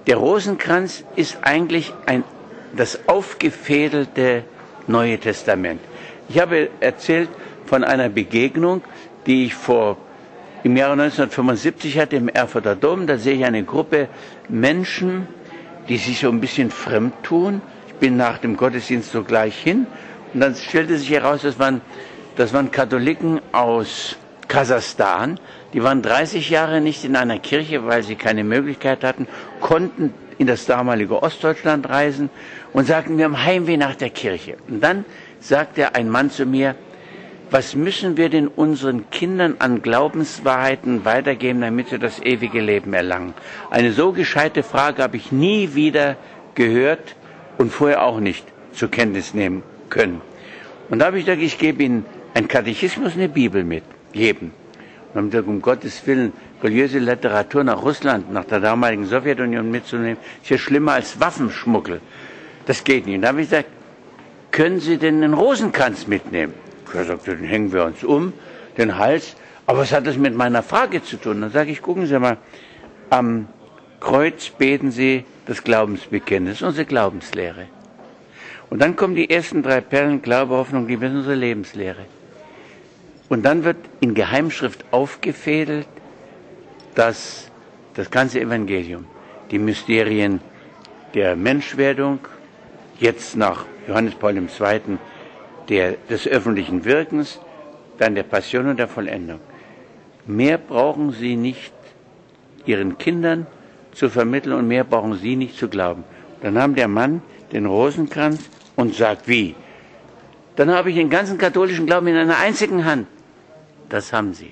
Der Rosenkranz ist eigentlich das aufgefädelte Neue Testament. Ich habe erzählt von einer Begegnung, die ich im Jahre 1975 hatte im Erfurter Dom. Da sehe ich eine Gruppe Menschen, die sich so ein bisschen fremd tun. Ich bin nach dem Gottesdienst so gleich hin und dann stellte sich heraus, das waren Katholiken aus Kasachstan. Die waren 30 Jahre nicht in einer Kirche, weil sie keine Möglichkeit hatten, konnten in das damalige Ostdeutschland reisen und sagten, wir haben Heimweh nach der Kirche. Und dann sagte ein Mann zu mir, was müssen wir denn unseren Kindern an Glaubenswahrheiten weitergeben, damit sie das ewige Leben erlangen? Eine so gescheite Frage habe ich nie wieder gehört und vorher auch nicht zur Kenntnis nehmen können. Und da habe ich gesagt, ich gebe Ihnen einen Katechismus und eine Bibel mit, jedem. Und haben gesagt, um Gottes Willen, religiöse Literatur nach Russland, nach der damaligen Sowjetunion mitzunehmen, ist ja schlimmer als Waffenschmuggel. Das geht nicht. Und da habe ich gesagt, können Sie denn einen Rosenkranz mitnehmen? Er sagte, den hängen wir uns um, den Hals. Aber was hat das mit meiner Frage zu tun? Dann sage ich, gucken Sie mal, am Kreuz beten Sie das Glaubensbekenntnis, unsere Glaubenslehre. Und dann kommen die ersten 3 Perlen, Glaube, Hoffnung, Liebe, unsere Lebenslehre. Und dann wird in Geheimschrift aufgefädelt, dass das ganze Evangelium, die Mysterien der Menschwerdung, jetzt nach Johannes Paul II., des öffentlichen Wirkens, dann der Passion und der Vollendung. Mehr brauchen Sie nicht Ihren Kindern zu vermitteln und mehr brauchen Sie nicht zu glauben. Dann nahm der Mann den Rosenkranz und sagt, wie? Dann habe ich den ganzen katholischen Glauben in einer einzigen Hand. Das haben Sie.